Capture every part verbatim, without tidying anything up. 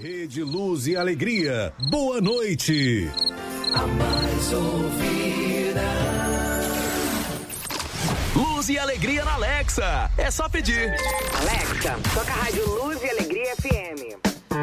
Rede Luz e Alegria, boa noite. A mais ouvida. Luz e Alegria na Alexa, é só pedir. Alexa, toca a rádio Luz e Alegria F M.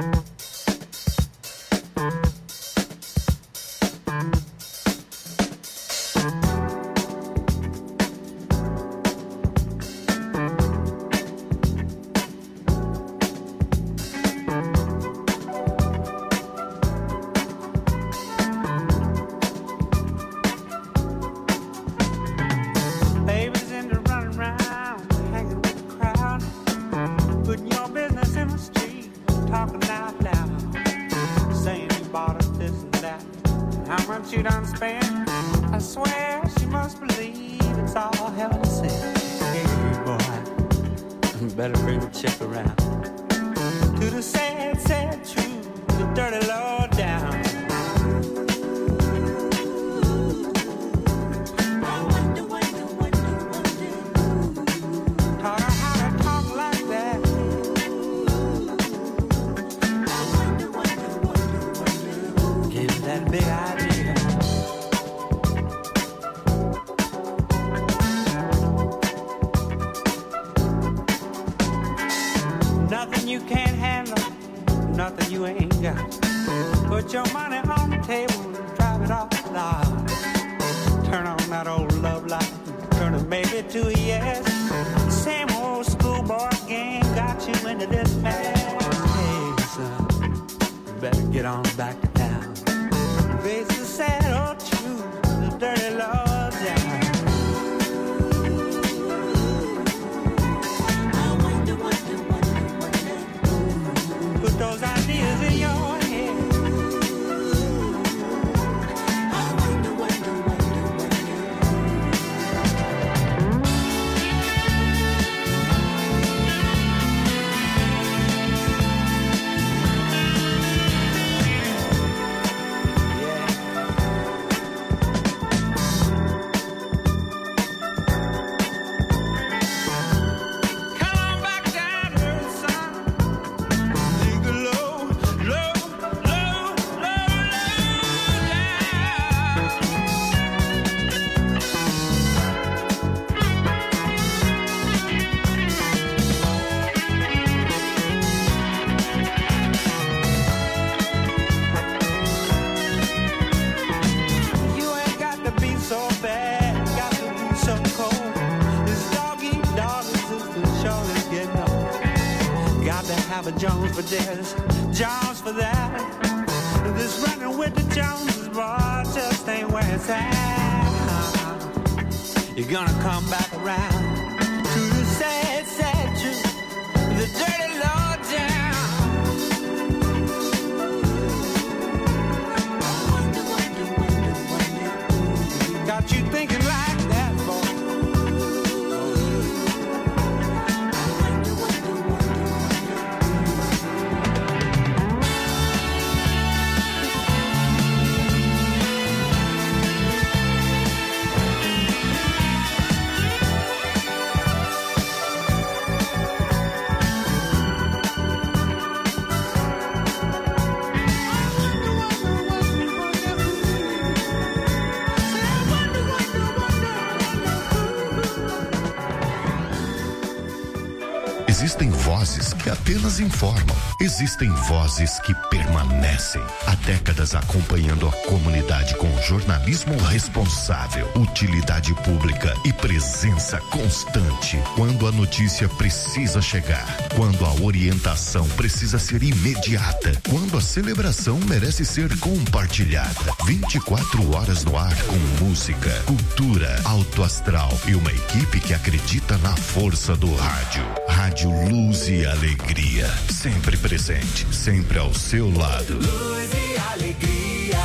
Existem vozes que apenas informam. Existem vozes que permanecem há décadas acompanhando a comunidade com jornalismo responsável, utilidade pública e presença constante. Quando a notícia precisa chegar, quando a orientação precisa ser imediata, quando a celebração merece ser compartilhada. vinte e quatro horas no ar com música, cultura, alto astral e uma equipe que acredita na força do rádio. Rádio Luz e Alegria, sempre presente, sempre ao seu lado. Luz e Alegria.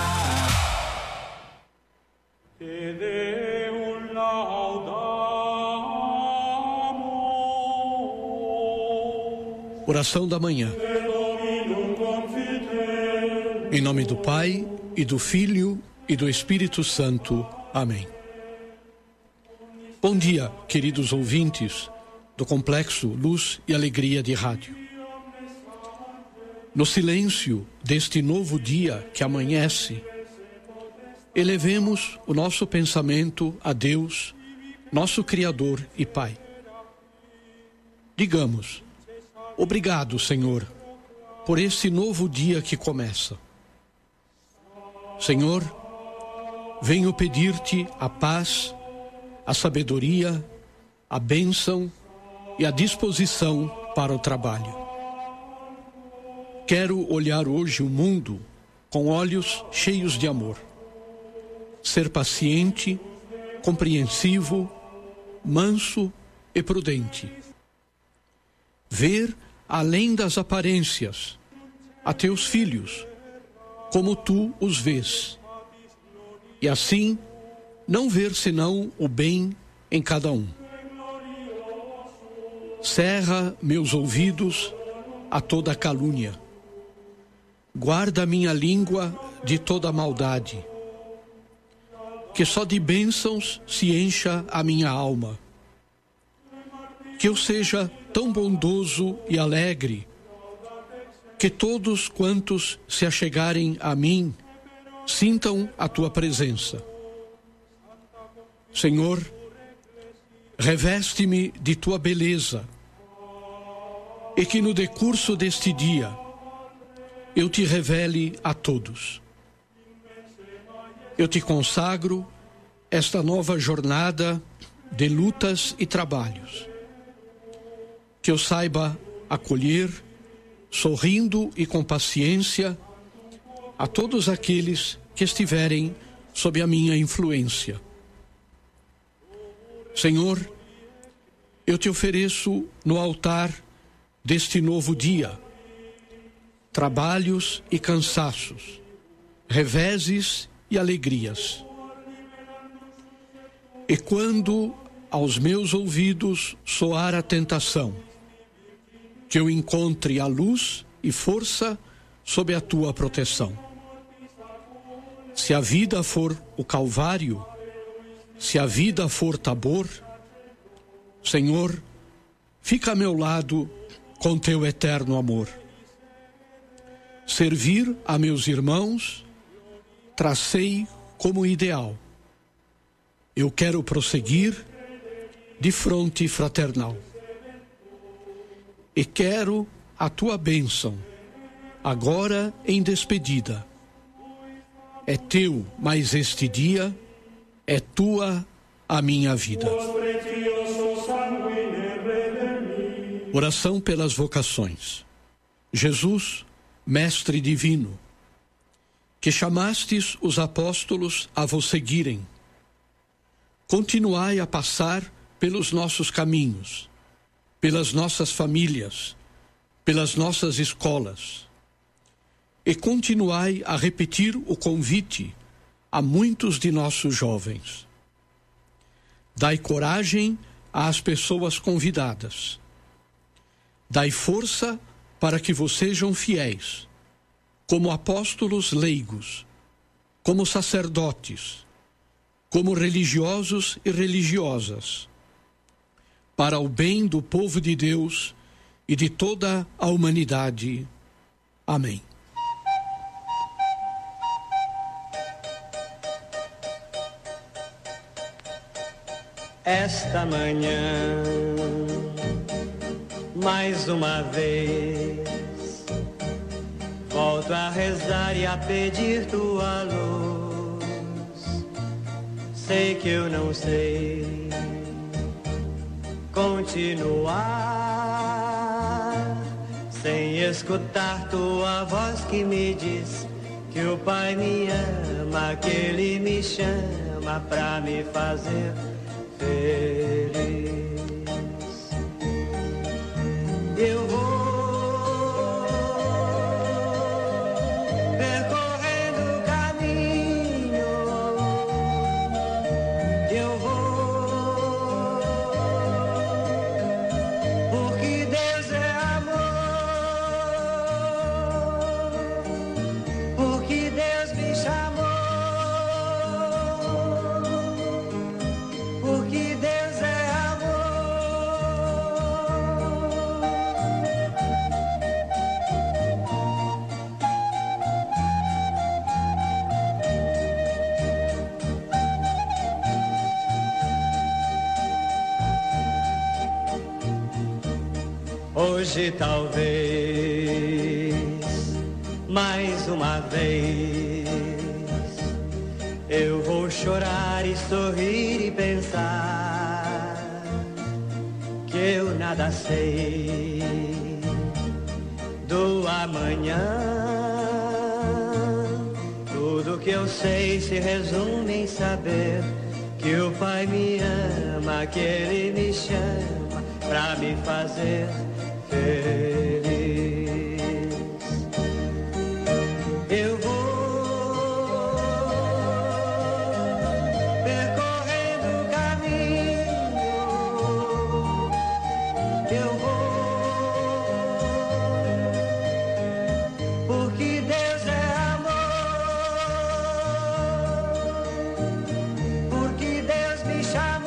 Oração da manhã. Em nome do Pai, e do Filho, e do Espírito Santo. Amém. Bom dia, queridos ouvintes do Complexo Luz e Alegria de Rádio. No silêncio deste novo dia que amanhece, elevemos o nosso pensamento a Deus, nosso Criador e Pai. Digamos: obrigado, Senhor, por esse novo dia que começa. Senhor, venho pedir-te a paz, a sabedoria, a bênção e a disposição para o trabalho. Quero olhar hoje o mundo com olhos cheios de amor. Ser paciente, compreensivo, manso e prudente. Ver além das aparências a teus filhos, como tu os vês. E assim, não ver senão o bem em cada um. Cerra meus ouvidos a toda calúnia. Guarda minha língua de toda maldade. Que só de bênçãos se encha a minha alma. Que eu seja tão bondoso e alegre, que todos quantos se achegarem a mim sintam a tua presença. Senhor, reveste-me de tua beleza, e que no decurso deste dia eu te revele a todos. Eu te consagro esta nova jornada de lutas e trabalhos. Que eu saiba acolher, sorrindo e com paciência, a todos aqueles que estiverem sob a minha influência. Senhor, eu te ofereço no altar deste novo dia trabalhos e cansaços, reveses e alegrias. E quando aos meus ouvidos soar a tentação, que eu encontre a luz e força sob a tua proteção. Se a vida for o Calvário, se a vida for Tabor, Senhor, fica a meu lado com teu eterno amor. Servir a meus irmãos, tracei como ideal. Eu quero prosseguir de fronte fraternal. E quero a tua bênção, agora em despedida. É teu mais este dia, é tua a minha vida. Oração pelas vocações. Jesus, Mestre Divino, que chamastes os apóstolos a vos seguirem, continuai a passar pelos nossos caminhos, pelas nossas famílias, pelas nossas escolas, e continuai a repetir o convite a muitos de nossos jovens. Dai coragem às pessoas convidadas. Dai força para que vos sejam fiéis, como apóstolos leigos, como sacerdotes, como religiosos e religiosas, para o bem do povo de Deus e de toda a humanidade. Amém. Esta manhã, mais uma vez, volto a rezar e a pedir tua luz. Sei que eu não sei continuar sem escutar tua voz que me diz que o Pai me ama, que Ele me chama pra me fazer feliz. Eu vou percorrendo o caminho, eu vou, porque Deus é amor, porque Deus me chamou, porque Deus Hoje talvez, mais uma vez, eu vou chorar e sorrir e pensar que eu nada sei do amanhã. Tudo que eu sei se resume em saber que o Pai me ama, que Ele me chama pra me fazer feliz. Eu vou percorrendo o caminho, eu vou, porque Deus é amor, porque Deus me chamou.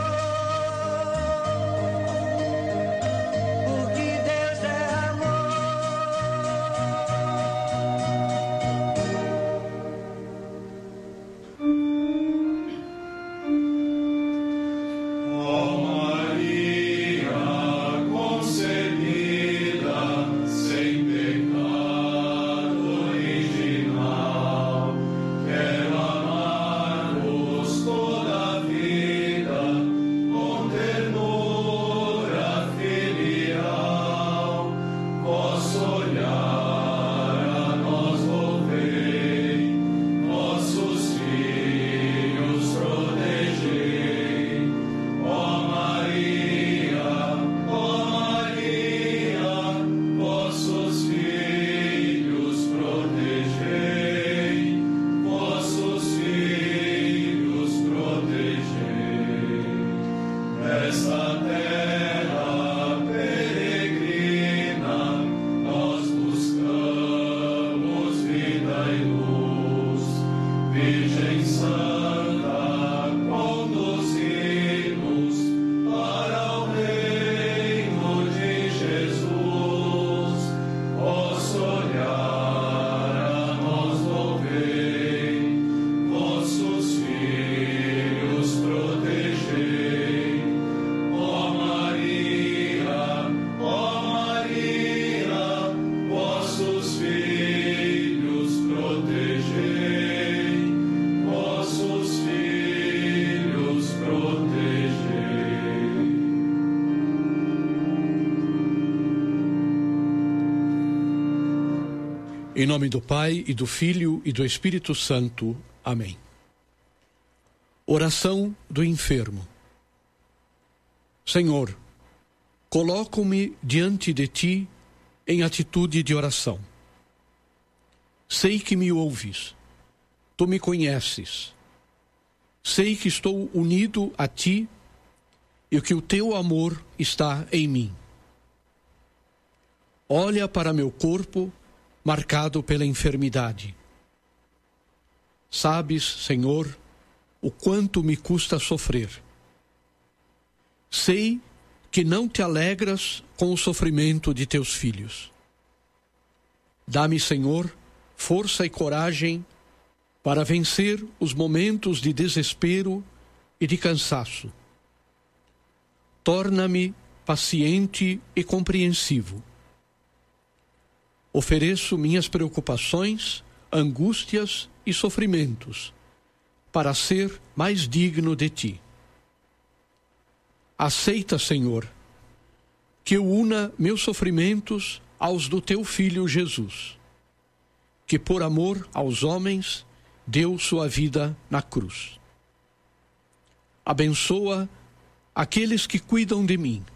Em nome do Pai, e do Filho, e do Espírito Santo. Amém. Oração do enfermo. Senhor, coloco-me diante de Ti em atitude de oração. Sei que me ouves, Tu me conheces. Sei que estou unido a Ti e que o Teu amor está em mim. Olha para meu corpo, marcado pela enfermidade. Sabes, Senhor, o quanto me custa sofrer. Sei que não te alegras com o sofrimento de teus filhos. Dá-me, Senhor, força e coragem para vencer os momentos de desespero e de cansaço. Torna-me paciente e compreensivo. Ofereço minhas preocupações, angústias e sofrimentos para ser mais digno de Ti. Aceita, Senhor, que eu una meus sofrimentos aos do Teu Filho Jesus, que por amor aos homens deu sua vida na cruz. Abençoa aqueles que cuidam de mim.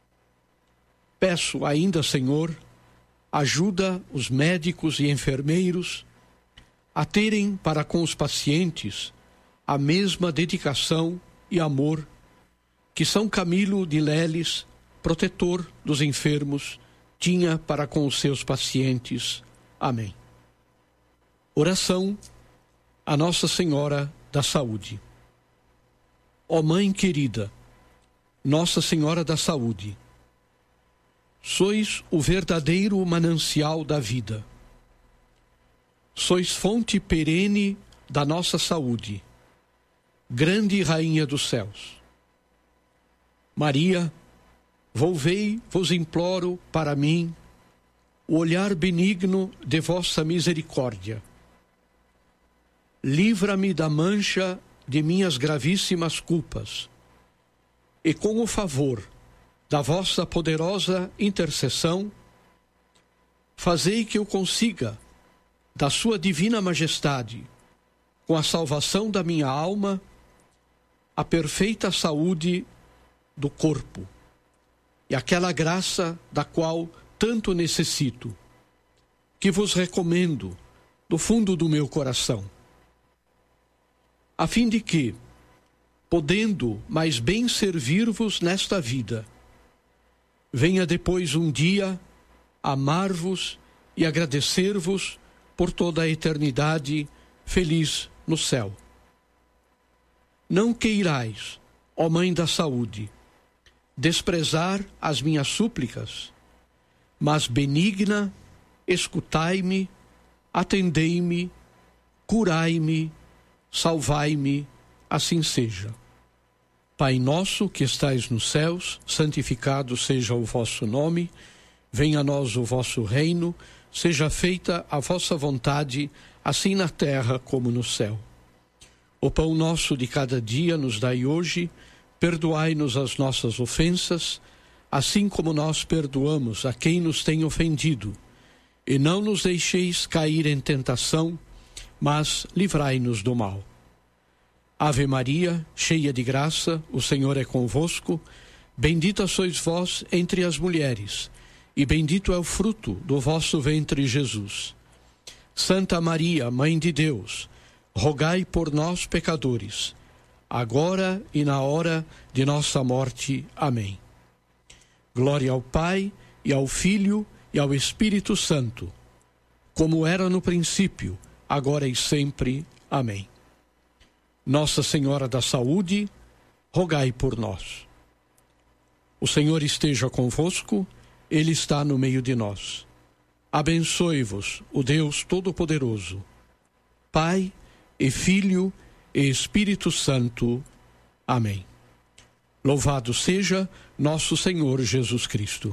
Peço ainda, Senhor, ajuda os médicos e enfermeiros a terem para com os pacientes a mesma dedicação e amor que São Camilo de Leles, protetor dos enfermos, tinha para com os seus pacientes. Amém. Oração a Nossa Senhora da Saúde. Ó Mãe querida, Nossa Senhora da Saúde, sois o verdadeiro manancial da vida. Sois fonte perene da nossa saúde, grande Rainha dos céus. Maria, volvei, vos imploro, para mim, o olhar benigno de vossa misericórdia. Livra-me da mancha de minhas gravíssimas culpas, e com o favor da vossa poderosa intercessão, fazei que eu consiga, da sua divina majestade, com a salvação da minha alma, a perfeita saúde do corpo e aquela graça da qual tanto necessito, que vos recomendo do fundo do meu coração, a fim de que, podendo mais bem servir-vos nesta vida, venha depois um dia amar-vos e agradecer-vos por toda a eternidade, feliz no céu. Não queirais, ó Mãe da Saúde, desprezar as minhas súplicas, mas benigna, escutai-me, atendei-me, curai-me, salvai-me, assim seja. Pai nosso que estais nos céus, santificado seja o vosso nome, venha a nós o vosso reino, seja feita a vossa vontade, assim na terra como no céu. O pão nosso de cada dia nos dai hoje, perdoai-nos as nossas ofensas, assim como nós perdoamos a quem nos tem ofendido. E não nos deixeis cair em tentação, mas livrai-nos do mal. Ave Maria, cheia de graça, o Senhor é convosco. Bendita sois vós entre as mulheres, e bendito é o fruto do vosso ventre, Jesus. Santa Maria, Mãe de Deus, rogai por nós, pecadores, agora e na hora de nossa morte. Amém. Glória ao Pai, e ao Filho, e ao Espírito Santo, como era no princípio, agora e sempre. Amém. Nossa Senhora da Saúde, rogai por nós. O Senhor esteja convosco, Ele está no meio de nós. Abençoe-vos o Deus Todo-Poderoso, Pai e Filho e Espírito Santo. Amém. Louvado seja nosso Senhor Jesus Cristo.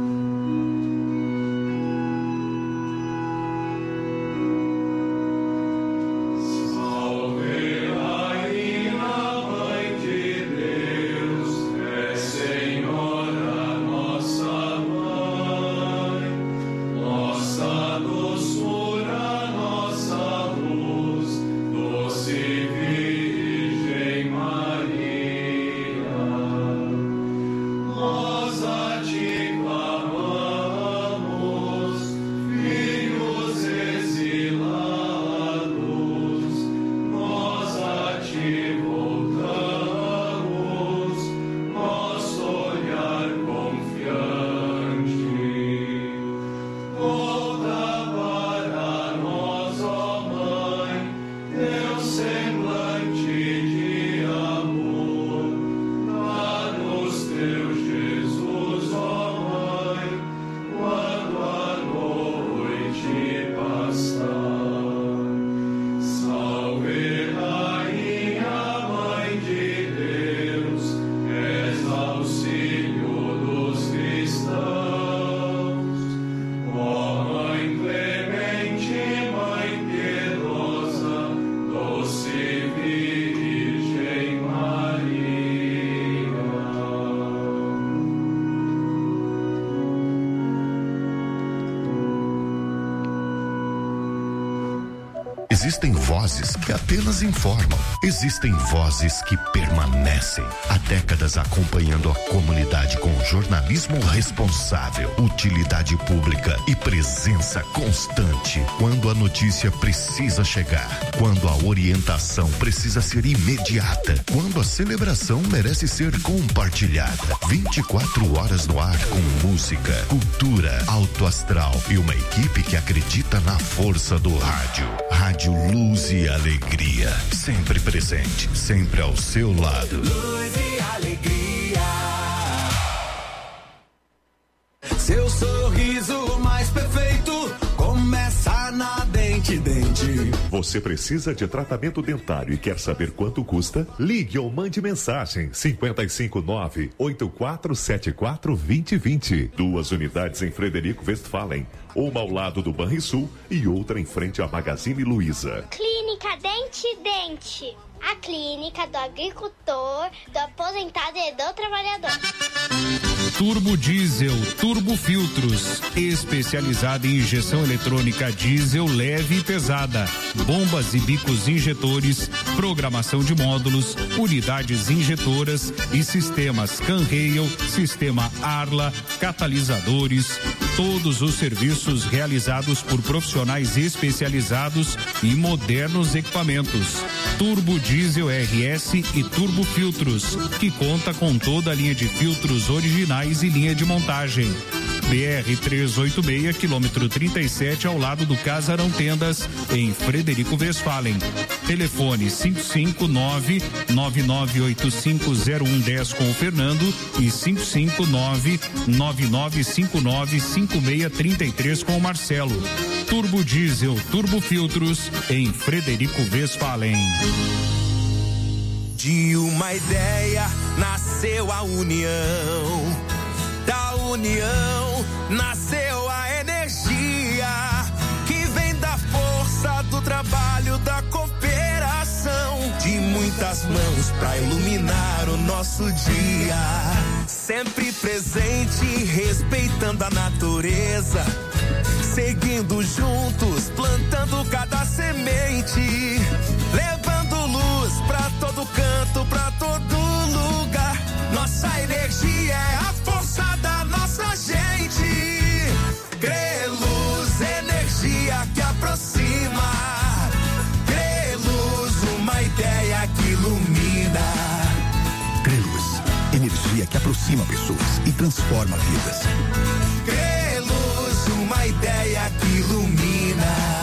Existem vozes que apenas informam. Existem vozes que permanecem. Há décadas acompanhando a comunidade com jornalismo responsável, utilidade pública e presença constante. Quando a notícia precisa chegar, quando a orientação precisa ser imediata, quando a celebração merece ser compartilhada. vinte e quatro horas no ar com música, cultura, alto astral e uma equipe que acredita na força do rádio. Rádio Luz e Alegria, sempre presente, sempre ao seu lado. Luz e alegria. Seu sorriso mais perfeito começa na Dente Dente. Você precisa de tratamento dentário e quer saber quanto custa? Ligue ou mande mensagem cinco cinco nove, oito quatro sete quatro, dois zero dois zero. Duas unidades em Frederico Westphalen, uma ao lado do Banrisul e outra em frente à Magazine Luiza. Clínica Dente Dente. A clínica do agricultor, do aposentado e do trabalhador. Turbo Diesel, Turbo Filtros, especializada em injeção eletrônica diesel leve e pesada, bombas e bicos injetores, programação de módulos, unidades injetoras e sistemas Canrail, sistema Arla, catalisadores, todos os serviços realizados por profissionais especializados e modernos equipamentos. Turbo Diesel R S e Turbo Filtros, que conta com toda a linha de filtros originais e linha de montagem. B R trezentos e oitenta e seis, quilômetro trinta e sete, ao lado do Casarão Tendas, em Frederico Westphalen. Telefone cinco cinco nove, nove nove oito cinco, zero um um zero com o Fernando e cinco cinco nove, nove nove cinco nove, cinco seis três três com o Marcelo. Turbo Diesel, Turbo Filtros, em Frederico Westphalen. De uma ideia nasceu a união, da união nasceu a energia que vem da força do trabalho, da cooperação, de muitas mãos pra iluminar o nosso dia, sempre presente, respeitando a natureza, seguindo juntos, plantando cada semente, levando luz pra todo canto, pra todo lugar. Nossa energia é a força da nossa gente. Creluz, energia que aproxima. Creluz, uma ideia que ilumina. Creluz, energia que aproxima pessoas e transforma vidas. Creluz, uma ideia que ilumina.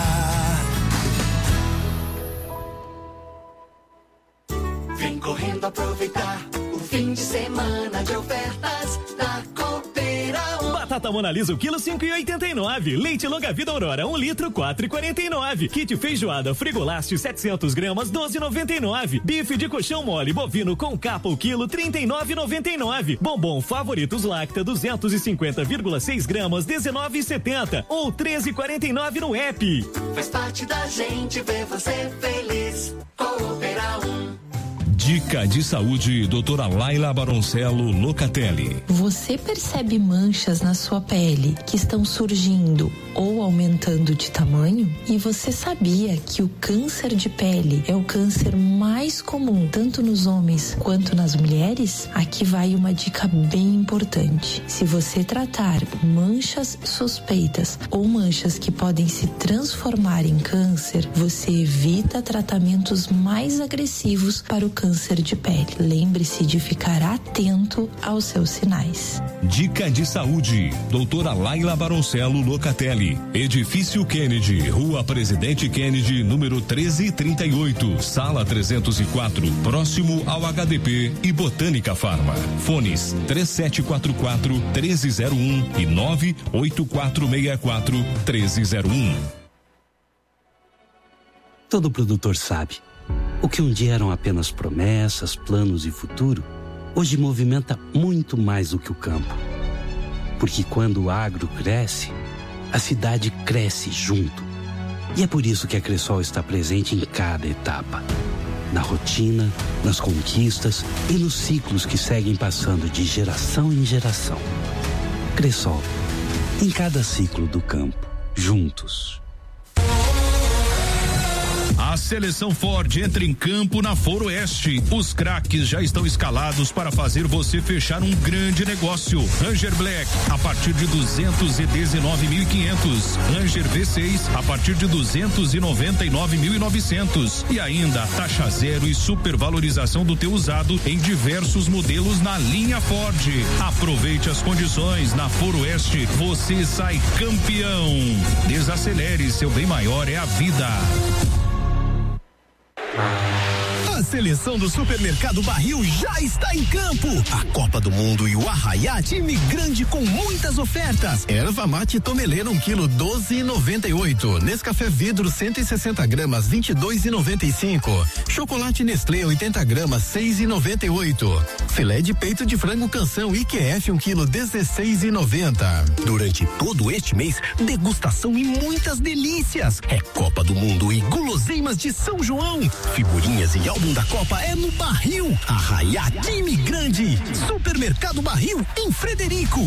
Vem correndo aproveitar o fim de semana de ofertas da Coopera um. Batata Mona Lisa, o quilo cinco e oitenta e nove. Leite Longa Vida Aurora, um litro, quatro e quarenta e nove. Kit feijoada Frigolast, setecentos gramas, doze e noventa e nove. Bife de colchão mole bovino com capa o quilo, trinta e nove e noventa e nove. Bombom Favoritos Lacta, duzentos e cinquenta vírgula seis gramas, dezenove e setenta ou treze e quarenta e nove no app. Faz parte da gente ver você feliz. Coopera um. Dica de saúde, doutora Laila Baroncello Locatelli. Você percebe manchas na sua pele que estão surgindo ou aumentando de tamanho? E você sabia que o câncer de pele é o câncer mais comum tanto nos homens quanto nas mulheres? Aqui vai uma dica bem importante. Se você tratar manchas suspeitas ou manchas que podem se transformar em câncer, você evita tratamentos mais agressivos para o câncer de pele. Lembre-se de ficar atento aos seus sinais. Dica de saúde, doutora Laila Baroncello Locatelli. Edifício Kennedy, Rua Presidente Kennedy, número treze e trinta e oito, sala trezentos e quatro, próximo ao H D P e Botânica Farma. Fones três sete quatro quatro, três zero um e nove oito quatro seis quatro, três zero um. Todo produtor sabe. O que um dia eram apenas promessas, planos e futuro, hoje movimenta muito mais do que o campo. Porque quando o agro cresce, a cidade cresce junto. E é por isso que a Cressol está presente em cada etapa. Na rotina, nas conquistas e nos ciclos que seguem passando de geração em geração. Cressol, em cada ciclo do campo, juntos. A seleção Ford entra em campo na Foroeste. Os craques já estão escalados para fazer você fechar um grande negócio. Ranger Black a partir de duzentos e dezenove mil e quinhentos. Ranger V seis a partir de duzentos e noventa e nove mil e novecentos. E ainda taxa zero e supervalorização do teu usado em diversos modelos na linha Ford. Aproveite as condições na Foroeste. Você sai campeão. Desacelere, seu bem maior é a vida. A seleção do Supermercado Barril já está em campo. A Copa do Mundo e o Arraiá, time grande com muitas ofertas. Erva mate Tomeleira, um quilo, doze e noventa e oito. Nescafé vidro, cento e sessenta gramas, vinte e dois e noventa e cinco. Chocolate Nestlé, oitenta gramas, seis e noventa e oito. Filé de peito de frango Canção I Q F, um quilo, dezesseis e noventa. Durante todo este mês, degustação e muitas delícias. É Copa do Mundo e guloseimas de São João. Figurinhas e álbum da Copa é no Barril. Arraiá, time grande. Supermercado Barril, em Frederico.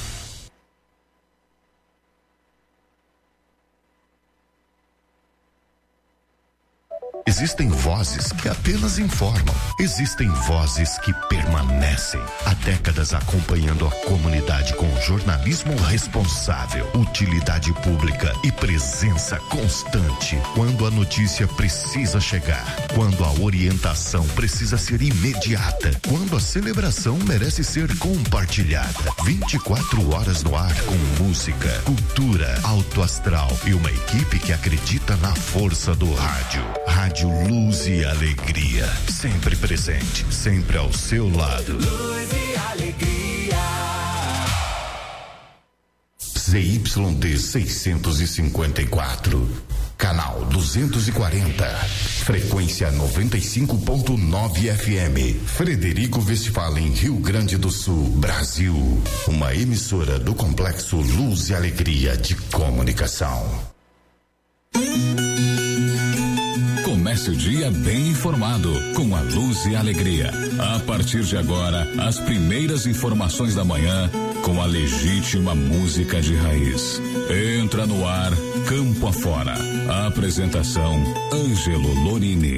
Existem vozes que apenas informam. Existem vozes que permanecem. Há décadas acompanhando a comunidade com jornalismo responsável, utilidade pública e presença constante. Quando a notícia precisa chegar, quando a orientação precisa ser imediata, quando a celebração merece ser compartilhada. vinte e quatro horas no ar com música, cultura, alto astral e uma equipe que acredita na força do rádio. Rádio Luz e Alegria, sempre presente, sempre ao seu lado. Luz e Alegria. Z Y D seiscentos e cinquenta e quatro, canal duzentos e quarenta, frequência noventa e cinco ponto nove F M, Frederico Westphalen, Rio Grande do Sul, Brasil. Uma emissora do Complexo Luz e Alegria de Comunicação. Comece o dia bem informado com a Luz e Alegria. A partir de agora, as primeiras informações da manhã com a legítima música de raiz. Entra no ar, Campo Afora. A apresentação, Ângelo Lorini.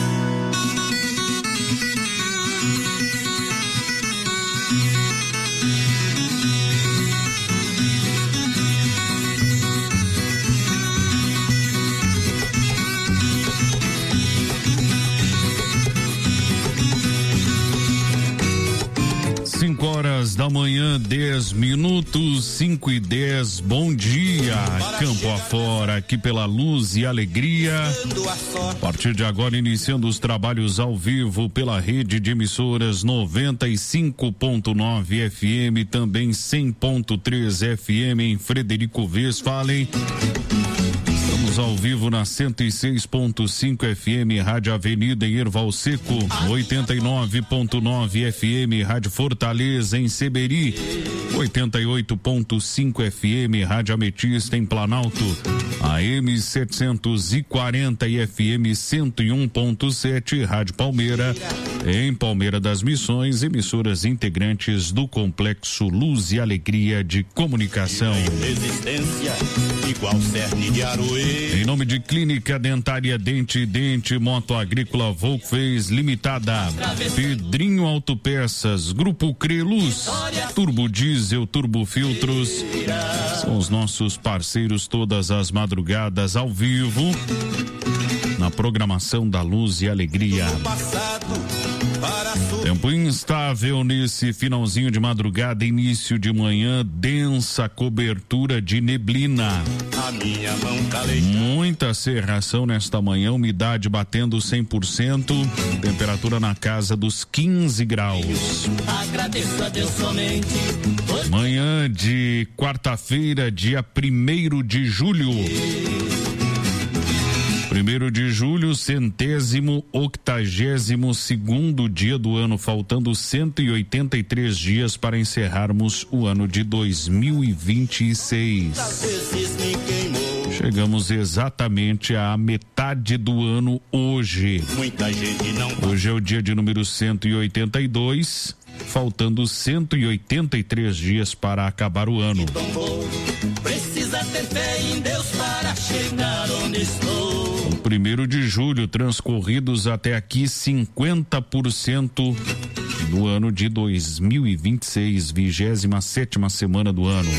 cinco horas da manhã, dez minutos, cinco e dez. Bom dia, Campo Afora, aqui pela Luz e Alegria. A partir de agora, iniciando os trabalhos ao vivo pela rede de emissoras noventa e cinco ponto nove F M, também cem ponto três F M em Frederico Westphalen. Ao vivo na cento e seis ponto cinco F M, Rádio Avenida em Erval Seco, oitenta e nove ponto nove F M, Rádio Fortaleza em Seberi, oitenta e oito ponto cinco F M, Rádio Ametista em Planalto, A M setecentos e quarenta e F M cento e um ponto sete, Rádio Palmeira em Palmeira das Missões, emissoras integrantes do Complexo Luz e Alegria de Comunicação. Resistência igual cerne de aroe. Em nome de Clínica Dentária Dente e Dente, Moto Agrícola Volkswagen Limitada, Pedrinho Autopeças, Grupo Creluz, Turbo Diesel, Turbo Filtros, são os nossos parceiros todas as madrugadas ao vivo, na programação da Luz e Alegria. Tempo instável nesse finalzinho de madrugada, início de manhã, densa cobertura de neblina. Muita cerração nesta manhã, umidade batendo cem por cento, temperatura na casa dos quinze graus. Agradeço a Deus somente. Manhã de quarta-feira, dia primeiro de julho. Primeiro de julho, centésimo, octagésimo segundo dia do ano, faltando cento e oitenta e três dias para encerrarmos o ano de dois mil e vinte e seis. Chegamos exatamente à metade do ano hoje. Hoje é o dia de número cento e oitenta e dois, faltando cento e oitenta e três dias para acabar o ano. Precisa ter fé em Deus para chegar onde estou. Primeiro de julho, transcorridos até aqui cinquenta por cento do ano de dois mil e vinte e seis, vigésima sétima semana do ano.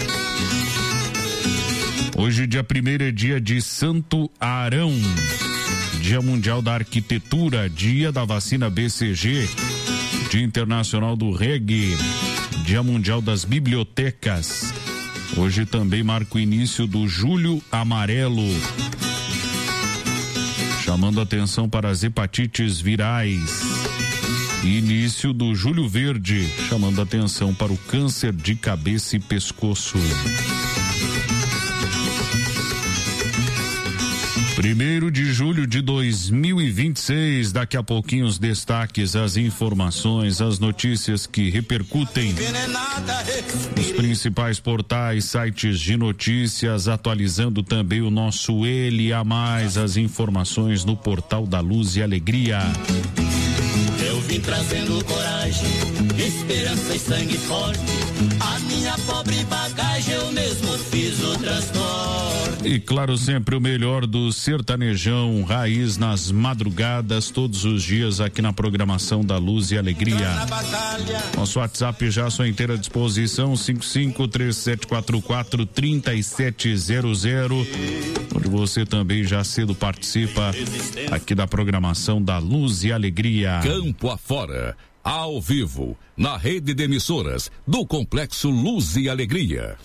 Hoje, dia primeiro, é dia de Santo Arão, Dia Mundial da Arquitetura, Dia da Vacina B C G, Dia Internacional do Reggae, Dia Mundial das Bibliotecas. Hoje também marca o início do Julho Amarelo. chamando atenção para as hepatites virais. Início do Julho Verde, chamando atenção para o câncer de cabeça e pescoço. Primeiro de julho de dois mil e vinte e seis, daqui a pouquinho os destaques, as informações, as notícias que repercutem nos principais portais, sites de notícias, atualizando também o nosso Ele a Mais, as informações no portal da Luz e Alegria. Eu vim trazendo coragem, esperança e sangue forte. A minha pobre bagagem eu mesmo fiz o transporte. E claro, sempre o melhor do sertanejão raiz nas madrugadas, todos os dias aqui na programação da Luz e Alegria. Nosso WhatsApp já à sua inteira disposição, cinco cinco três sete quatro quatro três sete zero zero, onde você também já cedo participa aqui da programação da Luz e Alegria. Campo afora, ao vivo, na rede de emissoras do Complexo Luz e Alegria.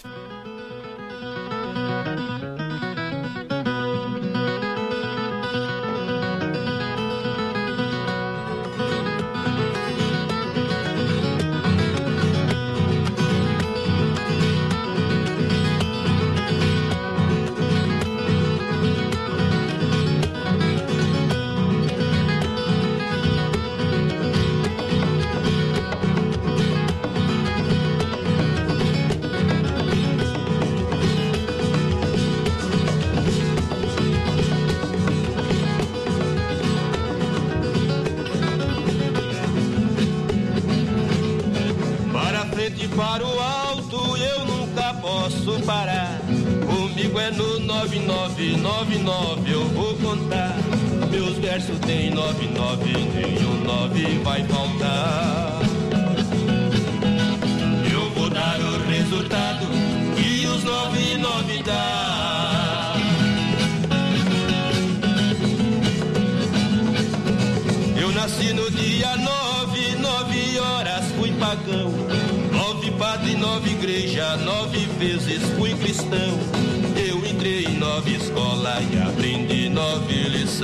Para o alto eu nunca posso parar. Comigo é no nove nove nove nove eu vou contar. Meus versos tem nove nove, nenhum nove vai faltar. Eu vou dar o resultado que os nove nove dá. Eu nasci no dia nove, nove horas fui pagão. Nove padre, nove igreja, nove vezes fui cristão. Eu entrei em nove escola e aprendi nove lição.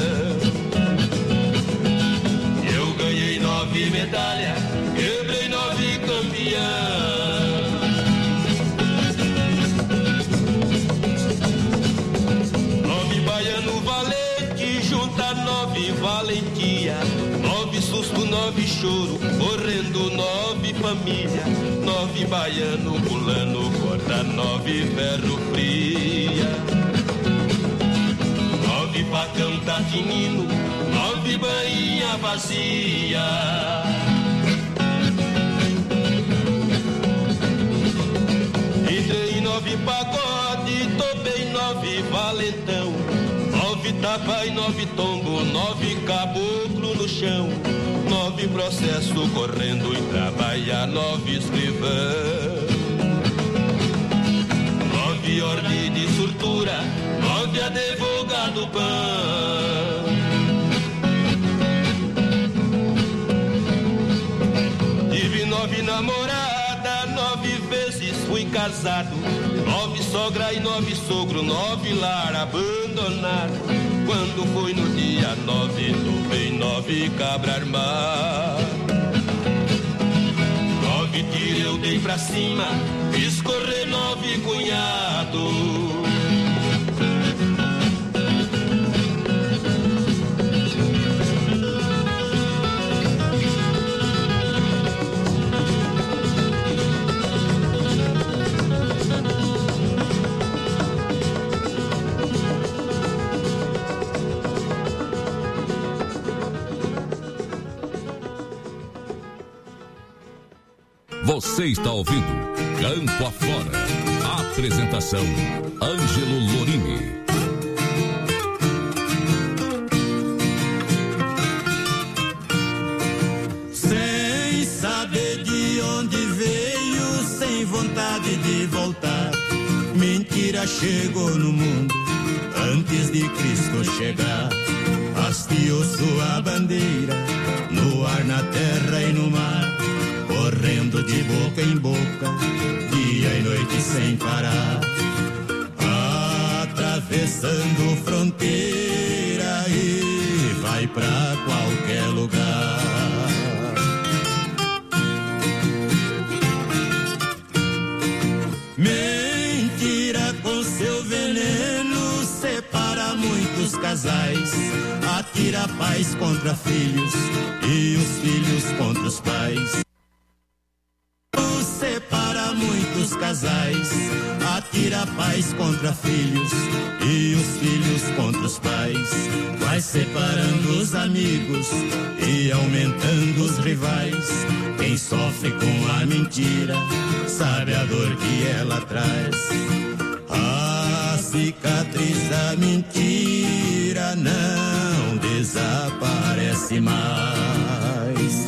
Eu ganhei nove medalha, quebrei nove campeão. Nove baiano valente, junta nove valentia. Nove susto, nove choro, correndo nove família. Nove baiano pulando corda, nove ferro fria. Nove facão tá tinindo, nove bainha vazia. Entrei em nove pagode, topei nove valentão. Nove tapa e nove tombo, nove caboclo no chão. Nove processo correndo e trabalhar, nove escrivão. Nove ordem de surtura, nove advogado pão. Tive nove namorada, nove vezes fui casado. Nove sogra e nove sogro, nove lar abandonado. Quando foi no dia nove, topei nove cabra armada. Nove tiro eu dei pra cima, fiz correr nove cunhado. Você está ouvindo Campo Afora. Apresentação Ângelo Lorini. Sem saber de onde veio, sem vontade de voltar. Mentira chegou no mundo antes de Cristo chegar. Hasteou sua bandeira no ar, na terra e no mar. Correndo de boca em boca, dia e noite sem parar. Atravessando fronteira e casais, atira a paz contra filhos e os filhos contra os pais. Separa muitos casais, atira a paz contra filhos e os filhos contra os pais. Vai separando os amigos e aumentando os rivais. Quem sofre com a mentira sabe a dor que ela traz. A cicatriz da mentira não desaparece mais.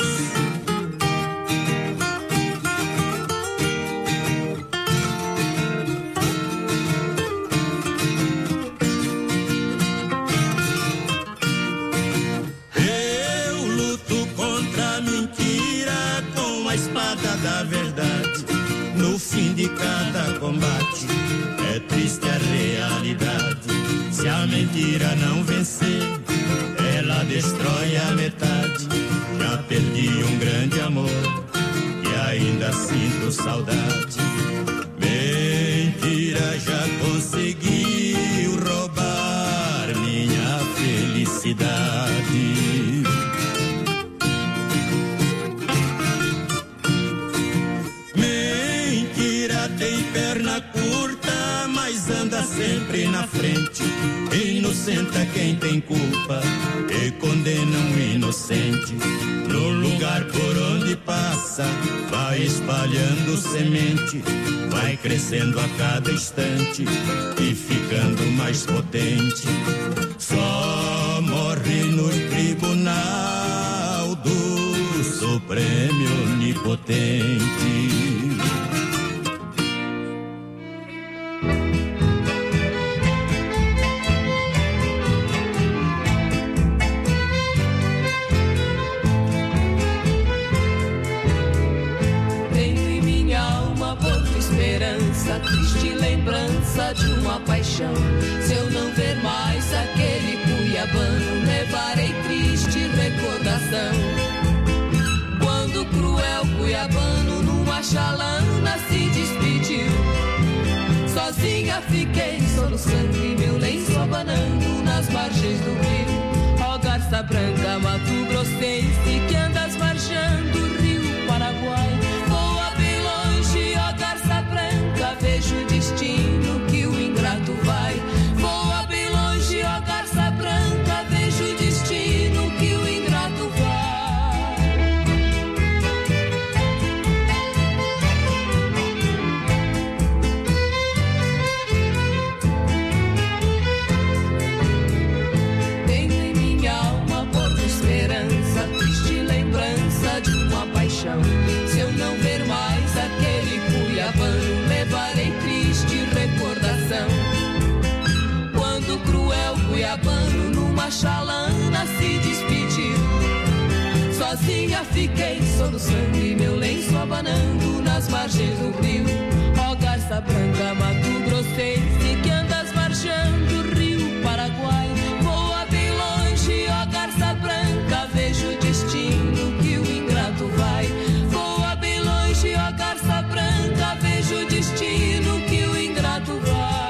Da verdade, no fim de cada combate, é triste a realidade. Se a mentira não vencer, ela destrói a metade. Já perdi um grande amor e ainda sinto saudade. Mentira já conseguiu roubar minha felicidade. Tem perna curta, mas anda sempre na frente. Inocenta quem tem culpa e condena um inocente. No lugar por onde passa, vai espalhando semente. Vai crescendo a cada instante e ficando mais potente. Só morre no tribunal do Supremo Onipotente. Triste lembrança de uma paixão. Se eu não ver mais aquele cuiabano, levarei triste recordação. Quando o cruel cuiabano numa chalana se despediu, sozinha fiquei soluçando e meu lenço abanando nas margens do rio. Ó garça branca, Mato Grossense, que andas marchando o rio Paraguai. Voa bem longe, ó garça branca, vejo o destino que o ingrato vai. Voa bem longe, ó garça branca, vejo o destino que o ingrato vai. Tenho em minha alma pouca esperança, triste lembrança de uma paixão. Se eu não ver mais aquele cuiabano, levarei triste recordação. Quando o cruel cuiabano numa chalana se despediu, sozinha fiquei soluçando e meu lenço abanando nas margens do rio. Ó garça branca, Mato Grossense, que andas marchando o rio Paraguai. Voa bem longe, ó garça branca, vejo o destino que o ingrato vai. Voa bem longe, ó garça branca, vejo o destino que o ingrato vai.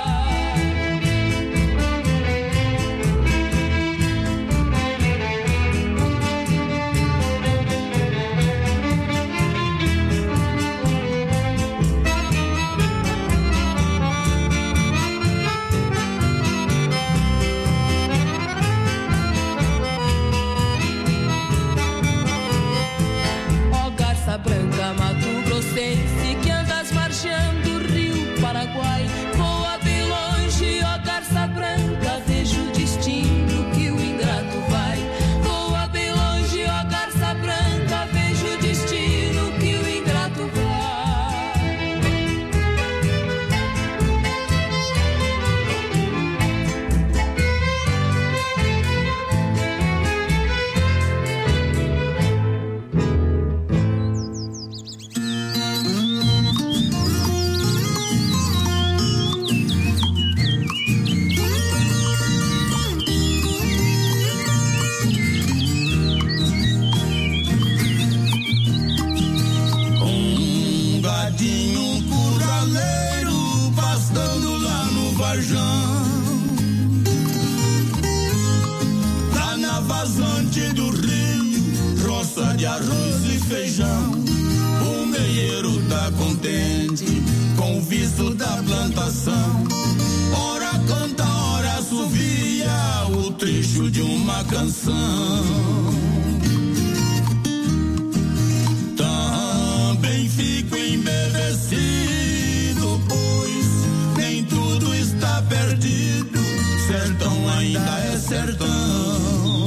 Ó garça branca, Mato Grossense, que andas marchando o rio Paraguai. Voa bem longe, ó garça branca, vejo o destino que o ingrato vai. Voa bem longe, ó garça branca, vejo o destino que o ingrato vai. Um gadinho, um curraleiro, pastando lá no Varjão. de arroz e feijão. O meieiro tá contente com o visto da plantação. Ora canta, ora assovia o trecho de uma canção. Também fico embevecido, pois nem tudo está perdido. Sertão ainda é sertão.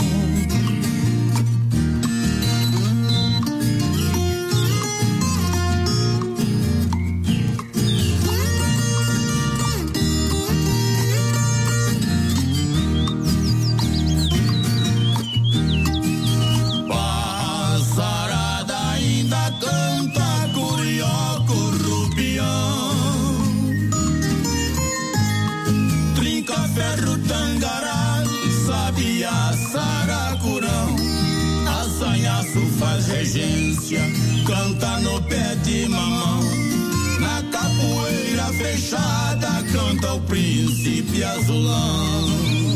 Faz regência, canta no pé de mamão. Na capoeira fechada canta o príncipe azulão.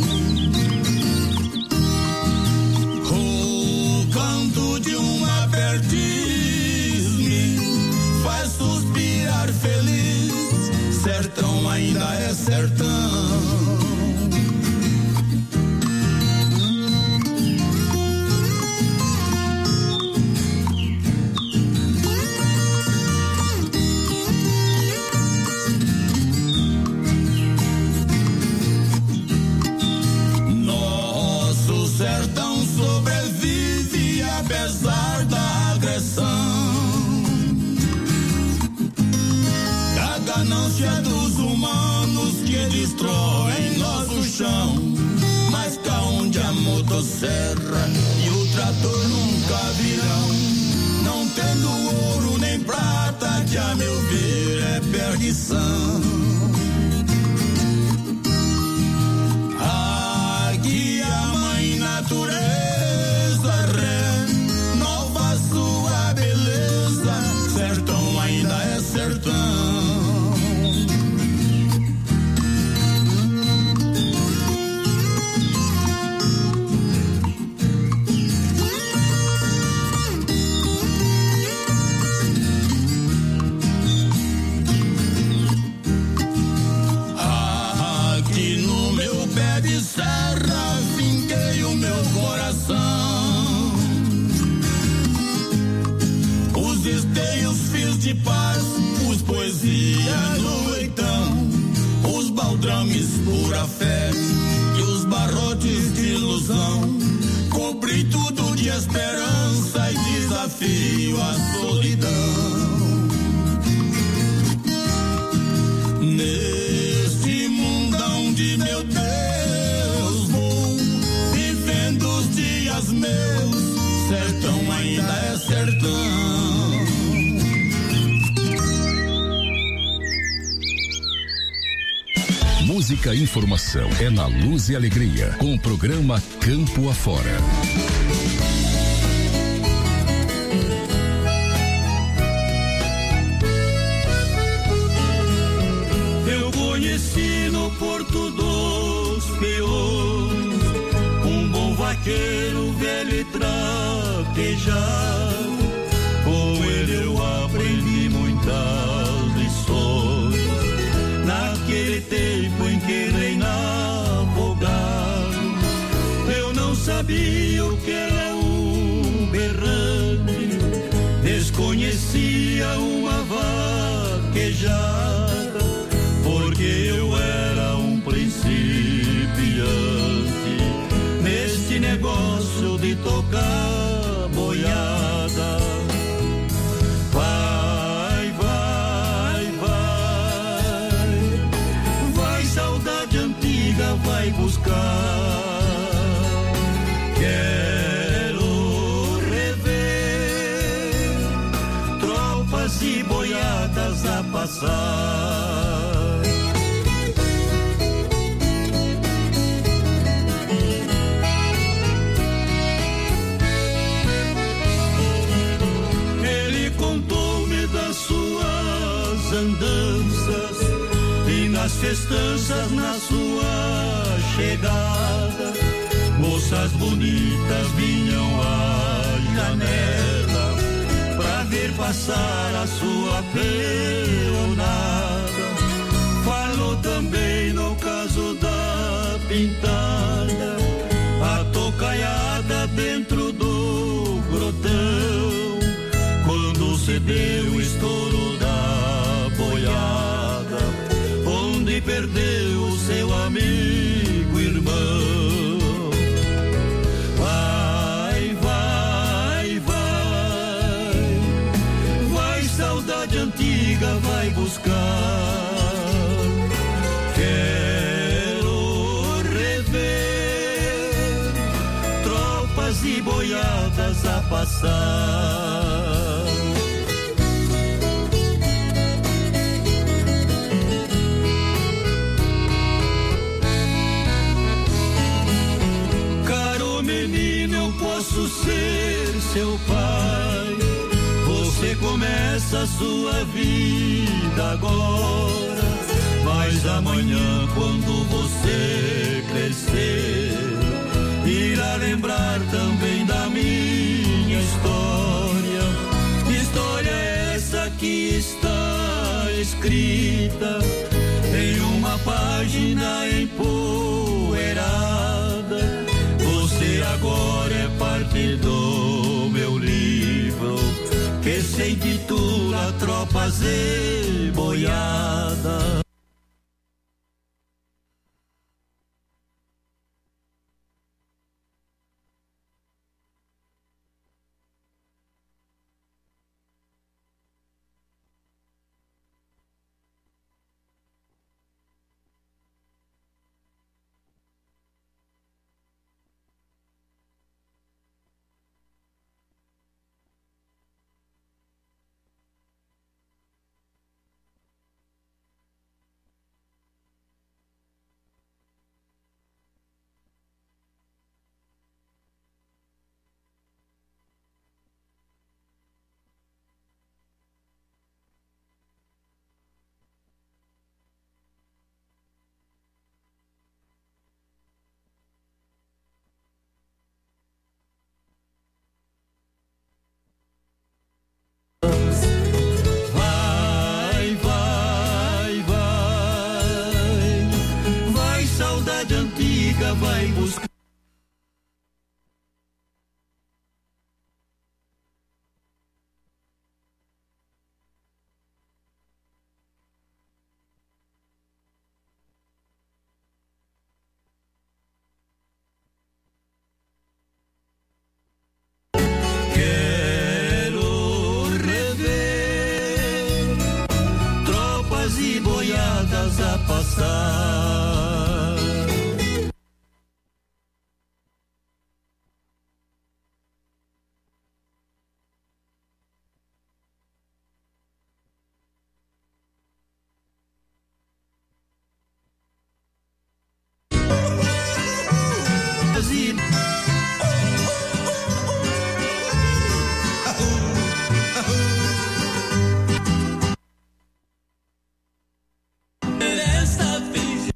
O canto de uma perdiz me faz suspirar feliz. Sertão ainda é sertão. Apesar da agressão, da ganância dos humanos que destroem nosso chão. Mas cá onde a motosserra e o trator nunca virão, não tendo ouro nem prata, que a meu ver é perdição. Aqui a mãe natureza sua beleza, sertão ainda é sertão. Aqui no meu pé de serra finquei o meu coração. Esteios fios de paz, os poesia no leitão, os baldrames pura fé e os barrotes de ilusão. Cobri tudo de esperança e desafio à solidão. Neste mundão de meu Deus vou vivendo os dias meus. Sertão ainda é sertão. Música e informação é na Luz e Alegria, com o programa Campo Afora. Eu conheci no Porto dos Peões um bom vaqueiro velho e traquejado. Com ele eu aprendi muitas lições. Naquele tempo em que reinava o gado, eu não sabia o que era um berrante, desconhecia uma vaquejada, porque eu era um principiante neste negócio de tocar boiada. Vai buscar, quero rever tropas e boiadas a passar. Ele contou-me das suas andanças e nas festanças na sua chegada, moças bonitas vinham a lhe janela pra ver passar a sua peonada. Falou também no caso da pintada, a tocaiada dentro do grotão, quando se deu o estouro da boiada, onde perdeu o seu amigo irmão. Vai, vai, vai, vai, saudade antiga, vai buscar. Quero rever tropas e boiadas a passar. Caro menino, eu posso ser seu pai. Você começa a sua vida agora, mas amanhã, quando você crescer, irá lembrar também da minha história. História essa que está escrita em uma página empoeirada. Você agora é parte do meu livro, que se intitula Tropas e Boiada. Vai, vai, vai, vai, saudade antiga, vai buscar. E boiadas a passar. Desta vez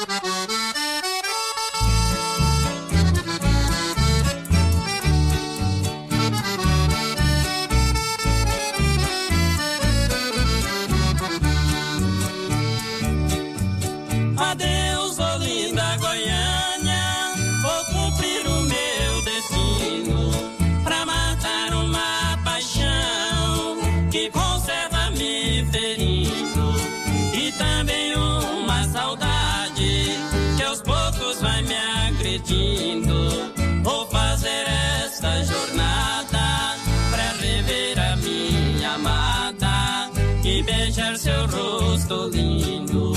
Adeus, Olinda, Goiânia, vou cumprir o meu destino pra matar uma paixão que conserva me ferindo e também uma saudade que aos poucos vai me agredindo. Vou fazer esta jornada pra rever a minha amada e beijar seu rosto lindo.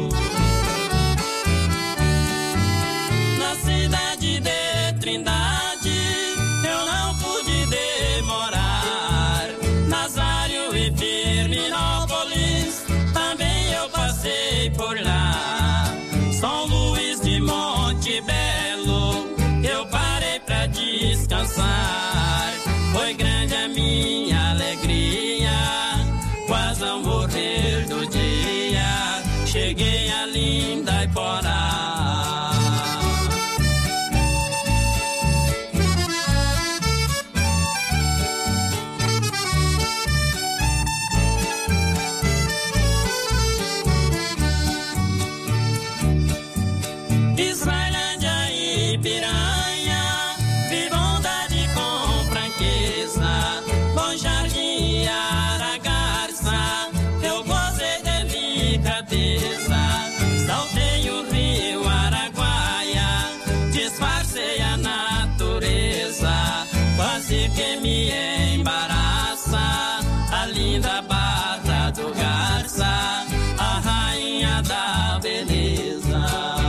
Cidade de Trindade, eu não pude demorar. Nazário e Firminópolis, também eu passei por lá. São Luís de Monte Belo, eu parei pra descansar. Foi grande a minha alegria, quase ao morrer do dia. Cheguei a linda Iporá. Saltei o rio Araguaia, disfarcei a natureza, quase que me embaraça a linda Barra do Garça, a rainha da beleza.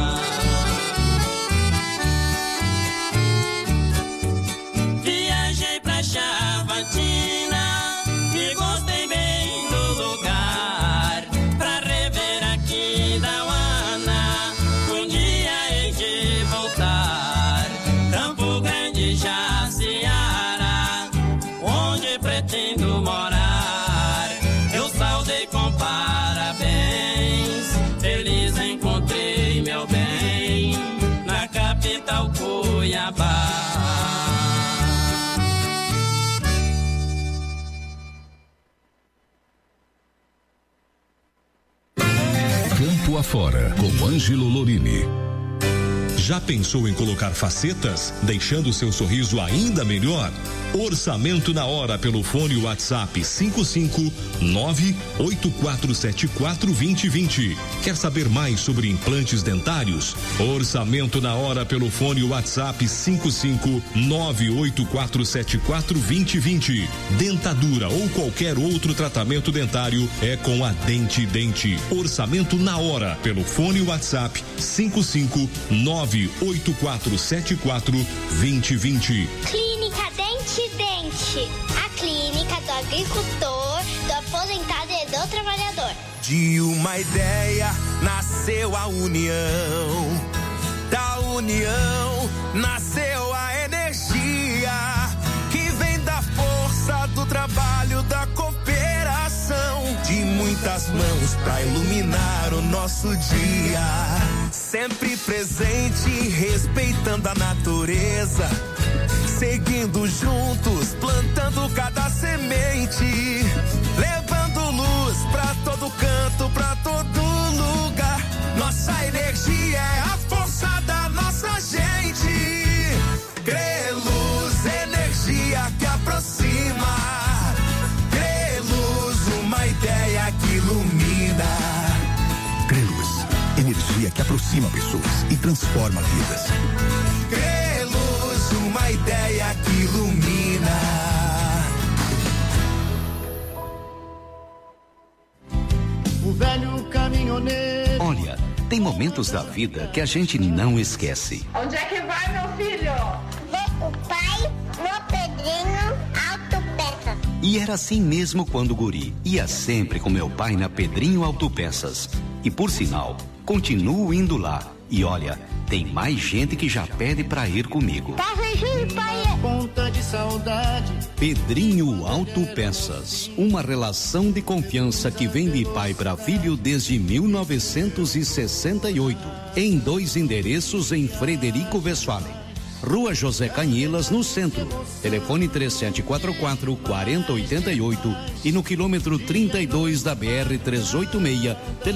Viajei pra Chavantina e gostei bem do lugar, pra rever aqui da Uana, um dia hei de voltar. Campo Grande, Jaciara, onde pretendo morar, eu saudei com parabéns, feliz encontrei meu bem, na capital Cuiabá. Campo Afora, com Ângelo Lorini. Já pensou em colocar facetas, deixando seu sorriso ainda melhor? Orçamento na hora pelo fone WhatsApp cinco cinco nove oito quatro sete quatro dois zero dois zero. Quer saber mais sobre implantes dentários? Orçamento na hora pelo fone WhatsApp cinco cinco nove oito quatro sete quatro dois zero dois zero. Dentadura ou qualquer outro tratamento dentário é com a Dente Dente. Orçamento na hora pelo fone WhatsApp cinco cinco nove oito quatro sete quatro dois zero dois zero. Clínica Dente Dente, a clínica do agricultor, do aposentado e do trabalhador. De uma ideia nasceu a união, da união nasceu a energia que vem da força do trabalho, da cooperação, de muitas mãos pra iluminar o nosso dia. Sempre presente, respeitando a natureza, seguindo juntos, plantando cada semente, levando luz pra todo canto, pra todo lugar. Nossa energia é a força da nossa gente. Creluz, energia que aproxima. Creluz, uma ideia que ilumina. Creluz, energia que aproxima pessoas e transforma vidas. Creluz, uma ideia que ilumina. O velho caminhoneiro. Olha, tem momentos da vida que a gente não esquece. Onde é que vai, meu filho? Ver o pai no Pedrinho Autopeças. E era assim mesmo quando guri. Ia sempre com meu pai na Pedrinho Autopeças. E por sinal, continuo indo lá. E olha, tem mais gente que já pede pra ir comigo. Tá, pai. Ponta de saudade. Pedrinho Autopeças, uma relação de confiança que vem de pai para filho desde mil novecentos e sessenta e oito, em dois endereços em Frederico Westphalen. Rua José Canhilas, no centro. Telefone três sete quatro quatro, quatro zero oito oito e no quilômetro trinta e dois da B R trezentos e oitenta e seis.